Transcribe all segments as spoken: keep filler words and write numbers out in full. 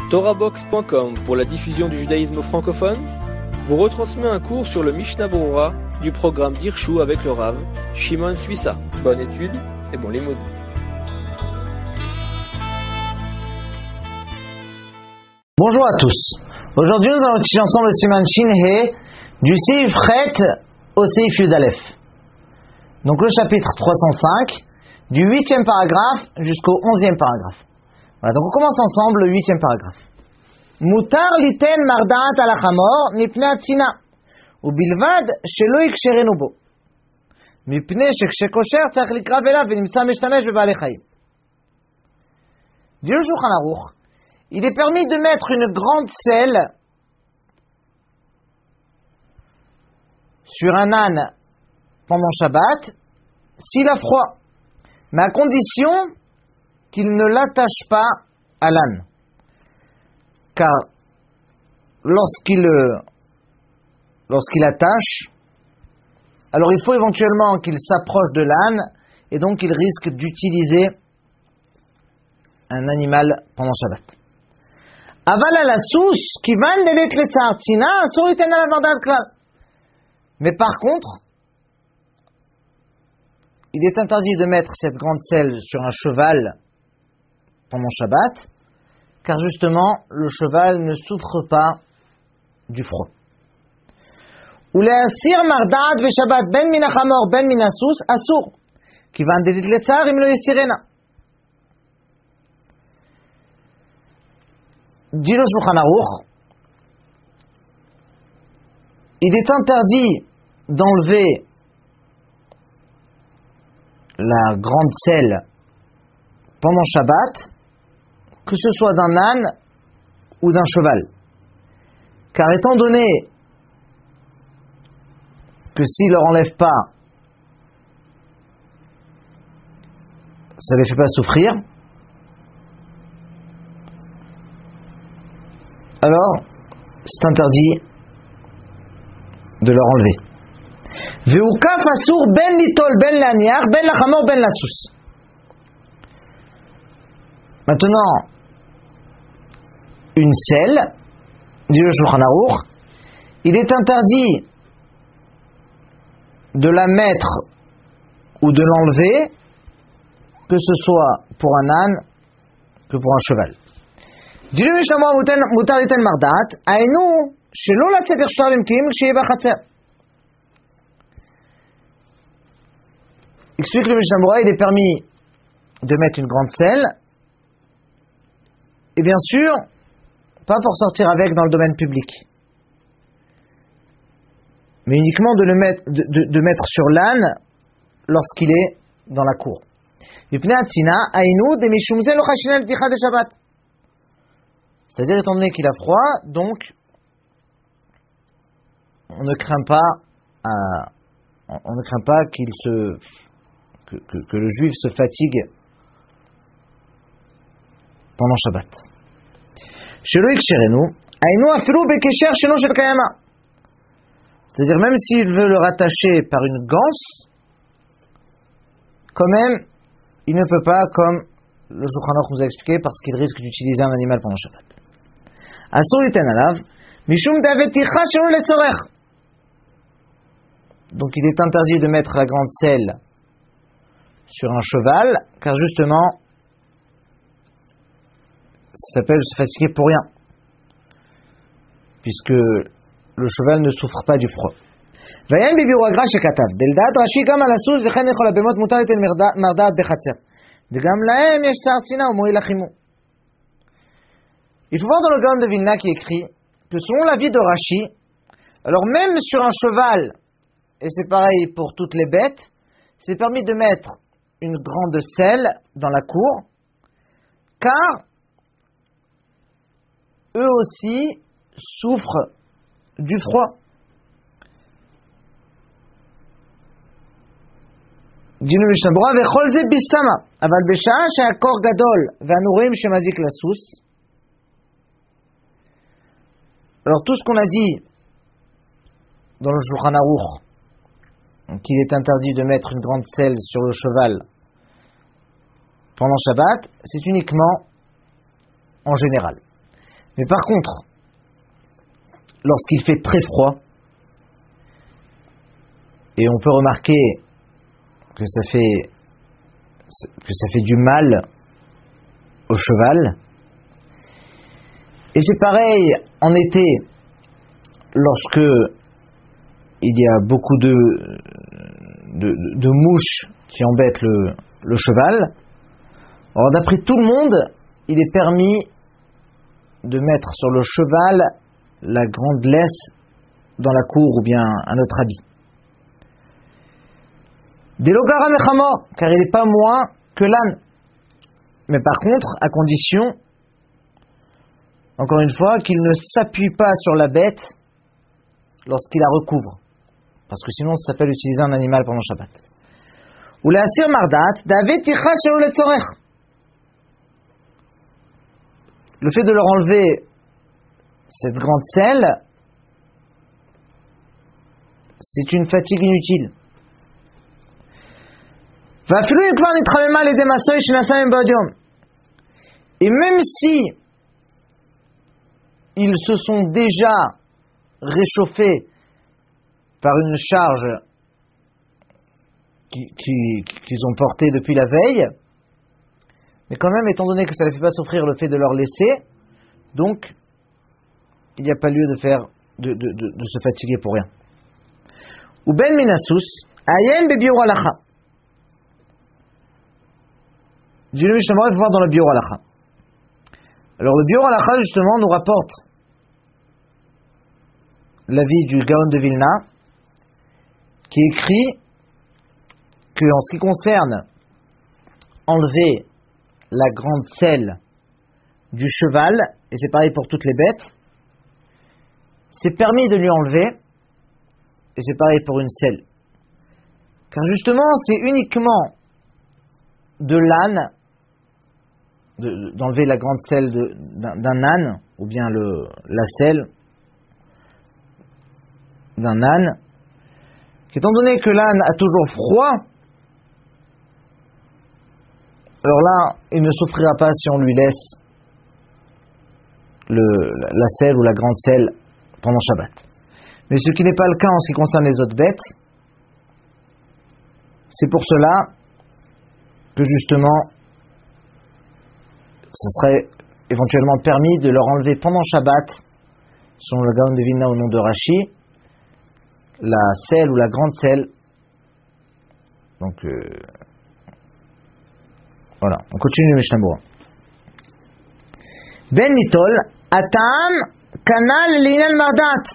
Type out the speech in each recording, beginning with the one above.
Torahbox point com pour la diffusion du judaïsme francophone vous retransmet un cours sur le Mishnah Berurah du programme Dirshu avec le Rav Shimon Suissa. Bonne étude et bon limoud. Bonjour à tous. Aujourd'hui, nous allons étudier ensemble le Siman Shin He du Seif Chet au Seif Yud Aleph. Donc le chapitre trois cent cinq, du huitième paragraphe jusqu'au onzième paragraphe. Voilà, donc on commence ensemble le huitième paragraphe. Mutar liten mardaat al achamor mipnei atzina ubilvad shelo yiksherenu bo mipnei shekshekosher tzarich likrav elav venimtza meshtamesh bebaalei chayim. Dit le Shulchan Aruch, il est permis de mettre une grande selle sur un âne pendant Shabbat s'il a froid, mais à condition qu'il ne l'attache pas à l'âne. Car lorsqu'il lorsqu'il attache, alors il faut éventuellement qu'il s'approche de l'âne et donc il risque d'utiliser un animal pendant Shabbat. Aval ala sous kivan delet letzar tzina asur yiten alav mardat klal. Mais par contre, il est interdit de mettre cette grande selle sur un cheval pendant Shabbat, car justement, le cheval ne souffre pas du froid. Uleasir mardat veShabbat ben min hachamor ben min hasus asur kivan delet letzar im lo yesirena. Dit le Shulchan Aruch, il est interdit d'enlever la grande selle pendant Shabbat, que ce soit d'un âne ou d'un cheval. Car étant donné que s'il ne leur enlève pas, ça ne les fait pas souffrir, alors c'est interdit de leur enlever. Veukaf asur ben litol ben laniar ben lachamor ben lasus. Maintenant, une selle, dit le Shulchan Aruch, il est interdit de la mettre ou de l'enlever, que ce soit pour un âne que pour un cheval. Dit le Mishnah mutar liten mardat, ainu shelo latzet lechshtar limkim ksheyev bachatzer. Explique le Mishnah Berurah, il est permis de mettre une grande selle, et bien sûr, pas pour sortir avec dans le domaine public, mais uniquement de le mettre, de, de, de mettre sur l'âne lorsqu'il est dans la cour. C'est-à-dire, étant donné qu'il a froid, donc on ne craint pas, à, on ne craint pas qu'il se Que, que, que le juif se fatigue pendant Shabbat. C'est-à-dire, même s'il veut le rattacher par une ganse, quand même, il ne peut pas, comme le Shulchan Aruch nous a expliqué, parce qu'il risque d'utiliser un animal pendant Shabbat. Donc il est interdit de mettre la grande selle sur un cheval, car justement, ça s'appelle se fatiguer pour rien, puisque le cheval ne souffre pas du froid. Il faut voir dans le Gaon de Vilna qui écrit que selon l'avis de Rashi, alors même sur un cheval, et c'est pareil pour toutes les bêtes, c'est permis de mettre une grande selle dans la cour, car eux aussi souffrent du froid. Dit le Mishnah Berurah, vechol ze bistama, aval b'sha'a she'akor gadol ve'anurim shemazik lasus. Alors tout ce qu'on a dit dans le Shulchan Aruch, qu'il est interdit de mettre une grande selle sur le cheval pendant Shabbat, c'est uniquement en général. Mais par contre, lorsqu'il fait très froid, et on peut remarquer que ça fait, que ça fait du mal au cheval, et c'est pareil en été, lorsque il y a beaucoup de, de, de, de mouches qui embêtent le, le cheval. Alors d'après tout le monde, il est permis de mettre sur le cheval la grande laisse dans la cour ou bien un autre habit. Delogara mechamo, car il n'est pas moins que l'âne. Mais par contre, à condition, encore une fois, qu'il ne s'appuie pas sur la bête lorsqu'il la recouvre. Parce que sinon, ça s'appelle utiliser un animal pendant Shabbat. Ou la asir mardat, davet ticha shelo letzorech. Le fait de leur enlever cette grande selle, c'est une fatigue inutile. Et même si ils se sont déjà réchauffés par une charge qu'ils qui, qui ont portée depuis la veille, mais quand même, étant donné que ça ne fait pas souffrir le fait de leur laisser, donc il n'y a pas lieu de faire de, de, de, de se fatiguer pour rien. Ou ben minasus ayen bebiur halacha. Dis le Mishnah, il faut voir dans le biur halacha. Alors le biur halacha justement nous rapporte l'avis du Gaon de Vilna, qui écrit que en ce qui concerne enlever la grande selle du cheval, et c'est pareil pour toutes les bêtes, c'est permis de lui enlever, et c'est pareil pour une selle. Car justement, c'est uniquement de l'âne, de, d'enlever la grande selle de, d'un, d'un âne, ou bien le, la selle d'un âne, qu'étant donné que l'âne a toujours froid, alors là, il ne souffrira pas si on lui laisse le, la selle ou la grande selle pendant Shabbat. Mais ce qui n'est pas le cas en ce qui concerne les autres bêtes, c'est pour cela que justement, ce serait éventuellement permis de leur enlever pendant Shabbat, selon le Gaon de Vilna au nom de Rashi, la selle ou la grande selle. Donc, euh, voilà, on continue le Mishnah Berurah. Ben Nitol, Atam, Kanal, Linal Mardat.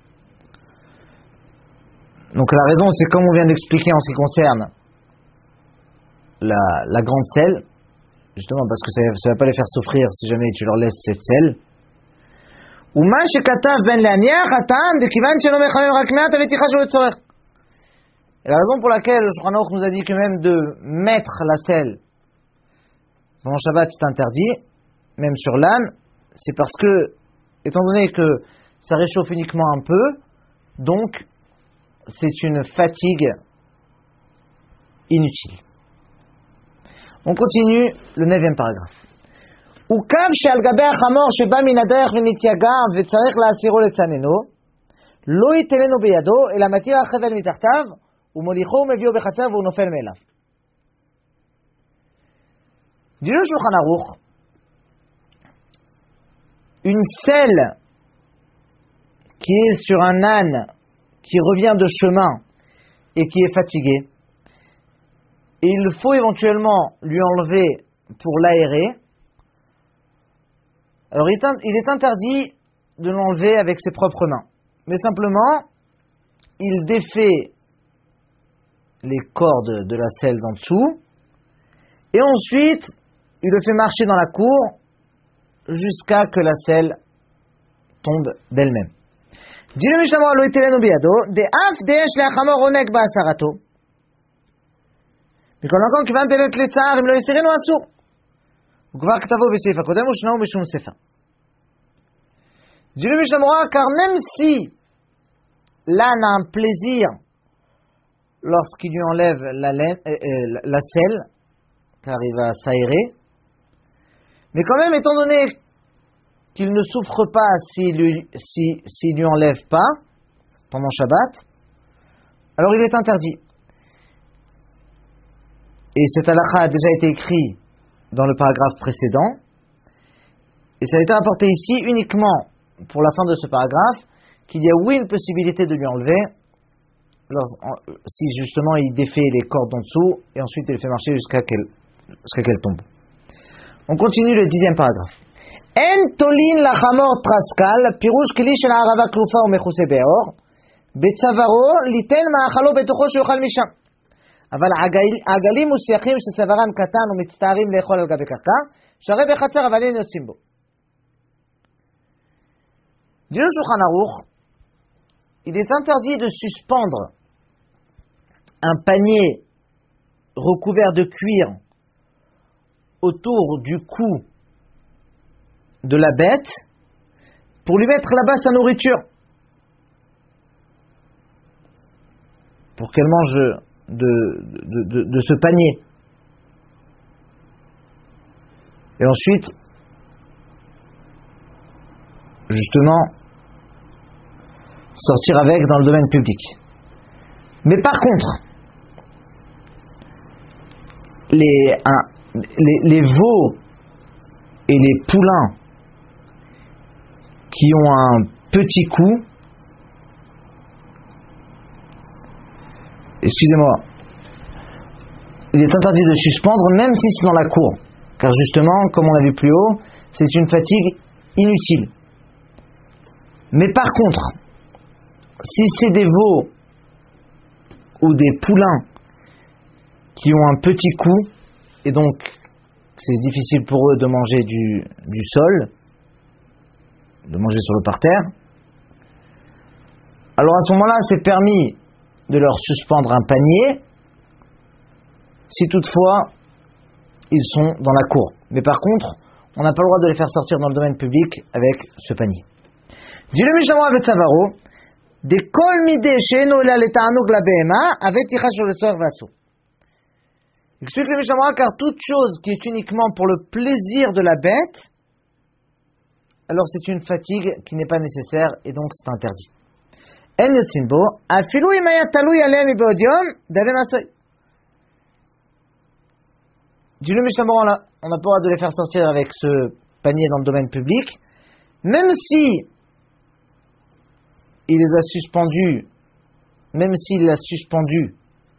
Donc la raison, c'est comme on vient d'expliquer en ce qui concerne la, la grande selle, justement parce que ça ne va pas les faire souffrir si jamais tu leur laisses cette selle. Ou ma shekatav ben laniach Atam, de kivan shelo mechamem rak me'at aveticha shelo letzorech. Et la raison pour laquelle le Shulchan Aruch nous a dit que même de mettre la selle pendant Shabbat c'est interdit, même sur l'âne, c'est parce que, étant donné que ça réchauffe uniquement un peu, donc c'est une fatigue inutile. On continue le neuvième paragraphe. Ukav she'al gabei hachamor sheba min haderech v'nityaga v'tzarech la'asiro letzaneno lo yitelenu beyado ela matir ha'chevel mitachtav u'molicho u'mevio bechatzav u'nofel me'elav. Dit le Shulchan Aruch, une selle qui est sur un âne qui revient de chemin et qui est fatigué, et il faut éventuellement lui enlever pour l'aérer, alors il est interdit de l'enlever avec ses propres mains, mais simplement il défait les cordes de la selle d'en dessous et ensuite il le fait marcher dans la cour jusqu'à que la selle tombe d'elle-même. Dit le Mishnah Berurah, lo yitelenu biyado, de af deyesh le'achamor onek ba'atzarato. מכל מקום, כיוון דלת לצער, אם לא יסירנו אסור. וכבר כתבו בסעיף הקודם, ושנהו בשום ספר. Dit le Mishnah Berurah, car même si l'âne a un plaisir lorsqu'il lui enlève la, laine, euh, euh, la selle, car il va s'aérer, mais quand même, étant donné qu'il ne souffre pas s'il lui, si, s'il lui enlève pas pendant Shabbat, alors il est interdit. Et cet halakha a déjà été écrit dans le paragraphe précédent, et ça a été rapporté ici uniquement pour la fin de ce paragraphe, qu'il y a oui une possibilité de lui enlever, alors, si justement il défait les cordes en dessous, et ensuite il fait marcher jusqu'à qu'elle, jusqu'à qu'elle tombe. On continue le dixième paragraphe. En tolin la chamor traskal, pirouche kli shel arava klufa ou mechuse beor, betzavaro liten maachalo betocho sheyochal misham. אבל העגלים מוסייחים שצווארם קטן ומצטערים לאכול על גבי קרקע, שהרי בחצר אבל אין יוצאים בו. Dit le Shulchan Aruch, il est interdit de suspendre un panier recouvert de cuir autour du cou de la bête pour lui mettre là-bas sa nourriture, pour qu'elle mange de, de, de, de ce panier. Et ensuite, justement, sortir avec dans le domaine public. Mais par contre, les, un, les, les veaux et les poulains qui ont un petit cou, excusez-moi, il est interdit de suspendre même si c'est dans la cour, car justement, comme on l'a vu plus haut, c'est une fatigue inutile. Mais par contre, si c'est des veaux ou des poulains qui ont un petit cou, et donc c'est difficile pour eux de manger du, du sol, de manger sur le parterre, alors à ce moment-là, c'est permis de leur suspendre un panier, si toutefois ils sont dans la cour. Mais par contre, on n'a pas le droit de les faire sortir dans le domaine public avec ce panier. Dit le Mishnah avec Tzavaro, de kol mideh she'eno ela leta'anug labehema avec ticha shel lesoach v'asur. Explique le Mishnah, car toute chose qui est uniquement pour le plaisir de la bête, alors c'est une fatigue qui n'est pas nécessaire et donc c'est interdit. En yotzin bo, afilu im haya talui alehem mibod yom, daveh masoy. Dit le Mishnah, on n'a pas le droit de les faire sortir avec ce panier dans le domaine public, même si il les a suspendus, même s'il l'a suspendu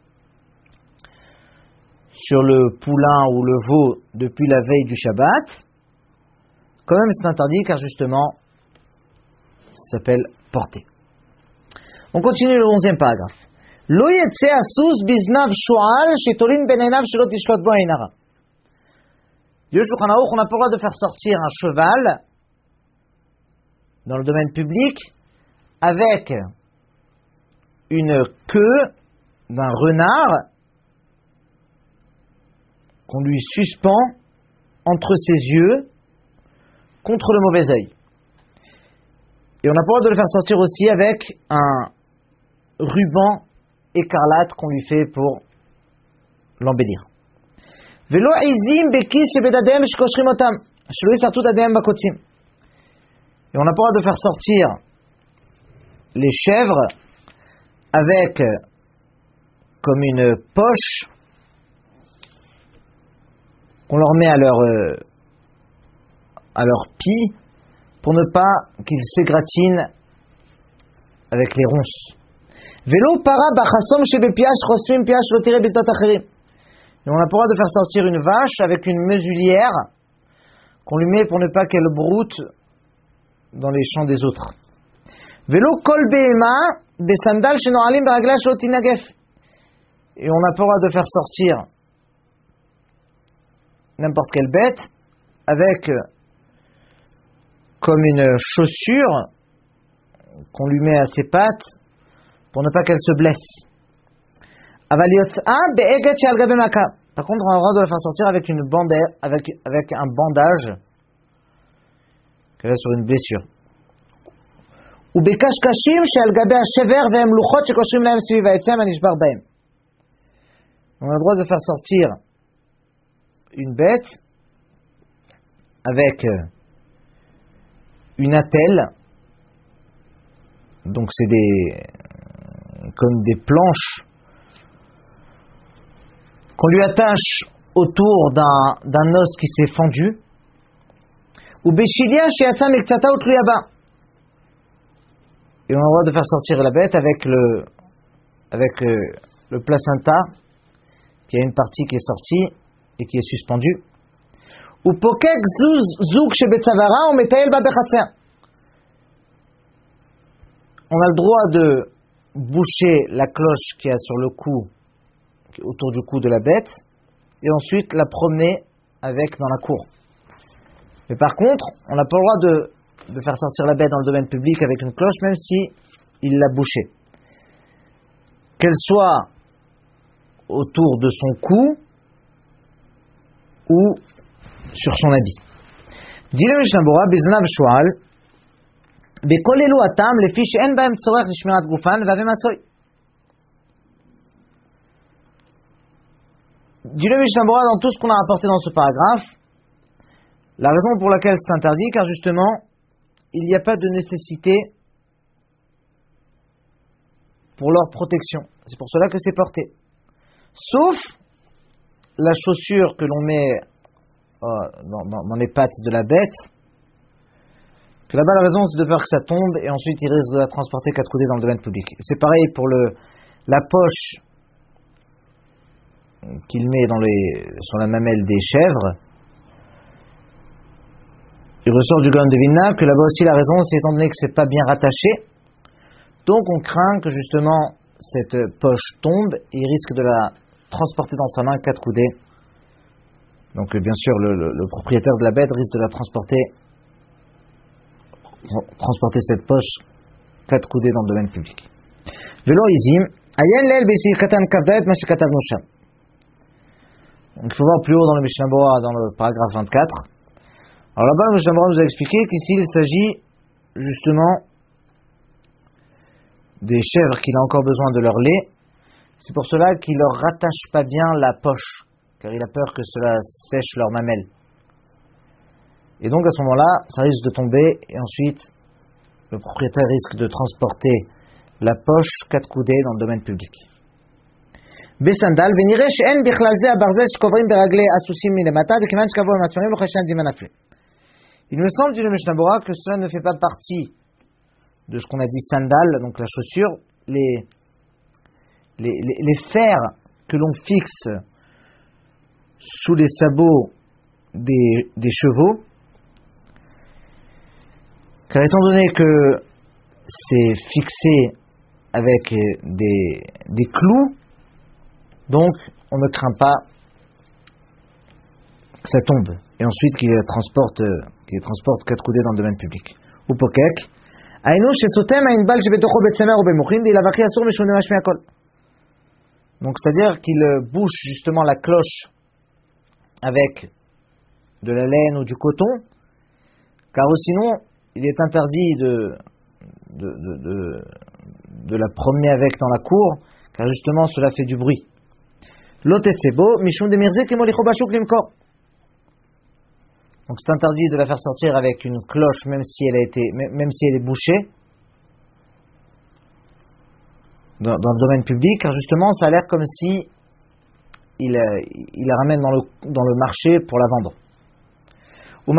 sur le poulain ou le veau depuis la veille du Shabbat, quand même c'est interdit car justement ça s'appelle porter. On continue le onzième paragraphe. Lo yetze asus biznav shu'al shetolin ben einav shelo tishlot bo ein hara. Dieu Shulchan Aruch, on n'a pas le droit de faire sortir un cheval dans le domaine public avec une queue d'un renard qu'on lui suspend entre ses yeux contre le mauvais œil. Et on n'a pas le droit de le faire sortir aussi avec un ruban écarlate qu'on lui fait pour l'embellir. Velo izim bekis shebedadem shkoshrim otam, shelo yisartu dadem bakotzim. Et on n'a pas le droit de faire sortir les chèvres avec comme une poche qu'on leur met à leur euh, à leur pie pour ne pas qu'ils s'égratignent avec les ronces. Velo para bachasom shebepiash chosmim piash lo tire bizdot acherim. Et on a pas le droit de faire sortir une vache avec une mesulière qu'on lui met pour ne pas qu'elle broute dans les champs des autres. Velo kol behema besandal shenoalim beragla shelo tinagef. Et on n'a pas le droit de faire sortir n'importe quelle bête avec comme une chaussure qu'on lui met à ses pattes pour ne pas qu'elle se blesse. Aval yotz'a be'eget she'al gabe maka. Par contre, on a le droit de la faire sortir avec une bandage, avec, avec un bandage qu'elle a sur une blessure. Ou bekashkashim she'al gabe ha'shever ve'em luchot shekoshrim lahem sviv ha'etzem ha'nishbar bahem. On a le droit de faire sortir une bête avec une attelle, donc c'est des comme des planches qu'on lui attache autour d'un, d'un os qui s'est fendu, ou Beshilia Shiatsa Mektsata Utluyaba. Et on a le droit de faire sortir la bête avec le avec le, le placenta, qui a une partie qui est sortie et qui est suspendue. Ou Pokek Zouk Shebetzavara ou Metael Babechatser. On a le droit de boucher la cloche qui a sur le cou, autour du cou de la bête, et ensuite la promener avec dans la cour. Mais par contre, on n'a pas le droit de, de faire sortir la bête dans le domaine public avec une cloche, même si il l'a bouchée. Qu'elle soit autour de son cou ou sur son habit. Dit le Mishnah Bora, Biznav Shual, Bekol elu atam lefi she'en bahem tzorech lishmirat gufan v'ave masoy. Dit le Mishnah Bora, dans tout ce qu'on a rapporté dans ce paragraphe, la raison pour laquelle c'est interdit, car justement, il n'y a pas de nécessité pour leur protection. C'est pour cela que c'est porté. Sauf la chaussure que l'on met euh, dans, dans, dans les pattes de la bête, que là-bas la raison c'est de peur que ça tombe et ensuite il risque de la transporter quatre coudées dans le domaine public. C'est pareil pour le, la poche qu'il met dans les, sur la mamelle des chèvres. Il ressort du Gaon de Vilna que là-bas aussi la raison c'est étant donné que c'est pas bien rattaché, donc on craint que justement cette poche tombe et il risque de la transporter dans sa main quatre coudées. Donc bien sûr le, le, le propriétaire de la bête risque de la transporter transporter cette poche quatre coudées dans le domaine public. Velo izim ayen lel besir katan kavdaet ma shekatav nosha. Donc il faut voir plus haut dans le Mishnah Bora, dans le paragraphe vingt-quatre. Alors là-bas le Mishnah Bora nous a expliqué qu'ici il s'agit justement des chèvres qu'il a encore besoin de leur lait. C'est pour cela qu'il leur rattache pas bien la poche, car il a peur que cela sèche leur mamelle. Et donc à ce moment-là, ça risque de tomber, et ensuite le propriétaire risque de transporter la poche quatre coudées dans le domaine public. Besandal, venire she'en bichlal ze abarzel shkovrim beragle asusim milemata, dekiman shkavo masmarim lo chashem dimanafle. Il me semble, dit le Mishnah Bora, que cela ne fait pas partie de ce qu'on a dit sandal, donc la chaussure, les, les, les, les fers que l'on fixe sous les sabots des, des chevaux, car étant donné que c'est fixé avec des, des clous, donc on ne craint pas que ça tombe, et ensuite qu'il les transporte, qu'il les transporte quatre coudées dans le domaine public. Ou pokek. Donc c'est-à-dire qu'il bouche justement la cloche avec de la laine ou du coton, car sinon il est interdit de, de, de, de, de la promener avec dans la cour, car justement cela fait du bruit. Donc c'est interdit de la faire sortir avec une cloche, même si elle a été, même si elle est bouchée dans, dans le domaine public, car justement ça a l'air comme si il, il la ramène dans le, dans le marché pour la vendre. Il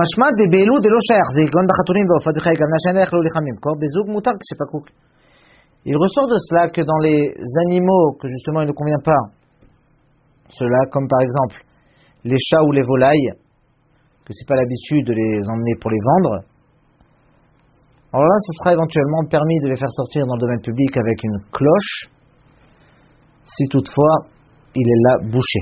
ressort de cela que dans les animaux que justement il ne convient pas, cela comme par exemple les chats ou les volailles, que c'est pas l'habitude de les emmener pour les vendre, alors là ce sera éventuellement permis de les faire sortir dans le domaine public avec une cloche, si toutefois il est là bouché.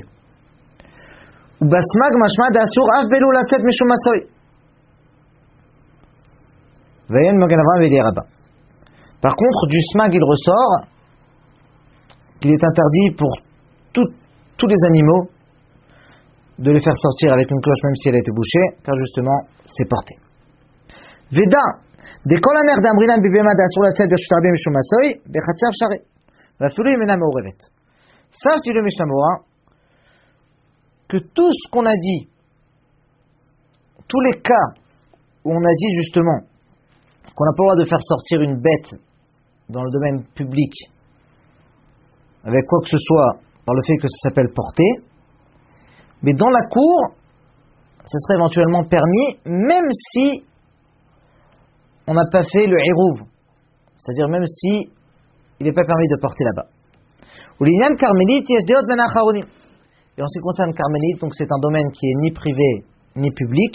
Par contre, du smag il ressort qu'il est interdit pour tout, tous les animaux de les faire sortir avec une cloche même si elle a été bouchée, car justement c'est porté. Veda de kol aner d'amrinan bibema d'asur la tzed b'shutarbim mishum masoy bechatzer shari v'afulu yemena me'orevet. Sache, dit le Mishnah Bora, que tout ce qu'on a dit, tous les cas où on a dit justement qu'on n'a pas le droit de faire sortir une bête dans le domaine public avec quoi que ce soit par le fait que ça s'appelle porter, mais dans la cour, ça serait éventuellement permis, même si on n'a pas fait le hérouv, c'est-à-dire même si il n'est pas permis de porter là-bas. Ou l'Inyan Carmélite, Yesdeot Ben Acharonim. Et en ce qui concerne Carmélite, donc c'est un domaine qui est ni privé ni public,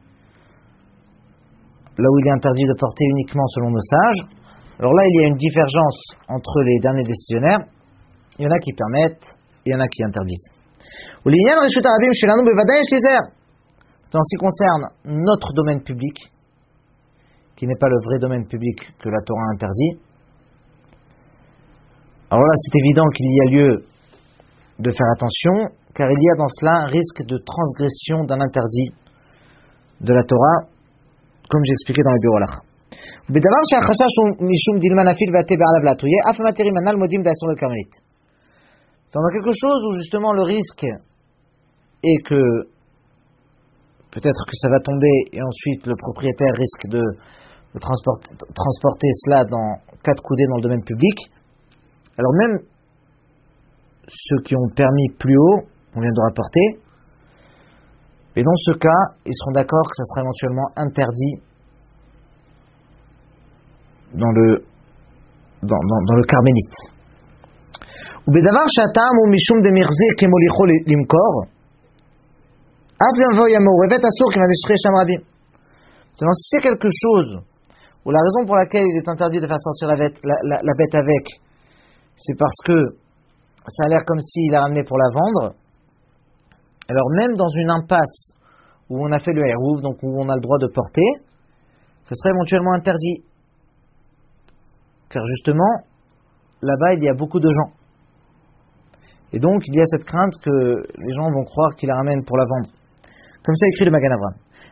là où il est interdit de porter uniquement selon nos sages. Alors là, il y a une divergence entre les derniers décisionnaires. Il y en a qui permettent, il y en a qui interdisent. Ou l'Inyan Reshut Arabim Shelanu Bevadaï Shlizer. En ce qui concerne notre domaine public, qui n'est pas le vrai domaine public que la Torah interdit, alors là, c'est évident qu'il y a lieu de faire attention, car il y a dans cela un risque de transgression d'un interdit de la Torah, comme j'ai expliqué dans le bureau là. Dans quelque chose où justement le risque est que peut-être que ça va tomber et ensuite le propriétaire risque de, de transporter, transporter cela dans quatre coudées dans le domaine public. Alors même ceux qui ont permis plus haut, on vient de rapporter, et dans ce cas, ils seront d'accord que ça sera éventuellement interdit dans le dans, dans, dans le carmélite. Ou bedavar shatam ou mishum de mirze kemolicho limkor. Si c'est quelque chose où la raison pour laquelle il est interdit de faire sortir la bête, la, la, la bête avec, c'est parce que ça a l'air comme s'il l'a ramené pour la vendre, alors même dans une impasse où on a fait le hérouv, donc où on a le droit de porter, ce serait éventuellement interdit. Car justement, là-bas il y a beaucoup de gens. Et donc il y a cette crainte que les gens vont croire qu'il la ramène pour la vendre. Comme ça écrit le Magan Avraham.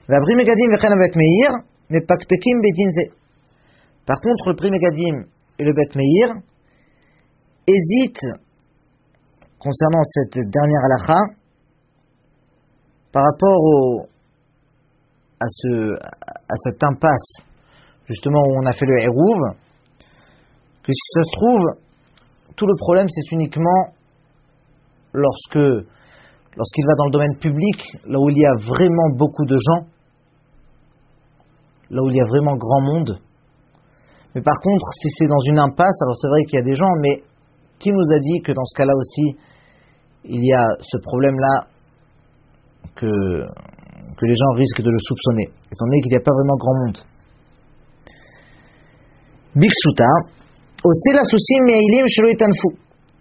Par contre, le Pri Megadim et le Bet Meir hésitent concernant cette dernière halakha par rapport au, à, ce, à cette impasse, justement où on a fait le hérouv, que si ça se trouve, tout le problème c'est uniquement lorsque lorsqu'il va dans le domaine public, là où il y a vraiment beaucoup de gens, là où il y a vraiment grand monde. Mais par contre, si c'est dans une impasse, alors c'est vrai qu'il y a des gens, mais qui nous a dit que dans ce cas-là aussi, il y a ce problème-là que, que les gens risquent de le soupçonner, étant donné qu'il n'y a pas vraiment grand monde. Biksuta, osela souci meilim shelo itanfu.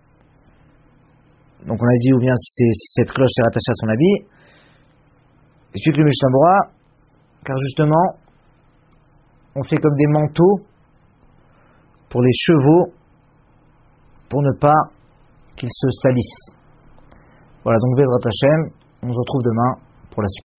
Donc on a dit ou bien si, si cette cloche est rattachée à son habit. Explique le Mishnah Bora, car justement, on fait comme des manteaux pour les chevaux, pour ne pas qu'ils se salissent. Voilà, donc Bezrat Hashem, on se retrouve demain pour la suite.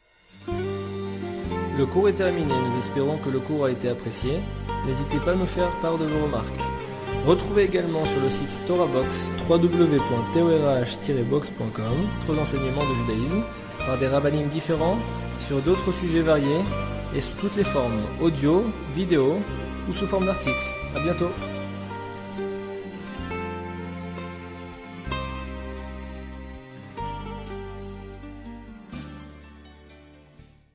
Le cours est terminé, nous espérons que le cours a été apprécié. N'hésitez pas à nous faire part de vos remarques. Retrouvez également sur le site TorahBox w w w point torah tiret box point com d'autres enseignements de judaïsme par des rabbanim différents sur d'autres sujets variés et sous toutes les formes audio, vidéo ou sous forme d'articles. À bientôt.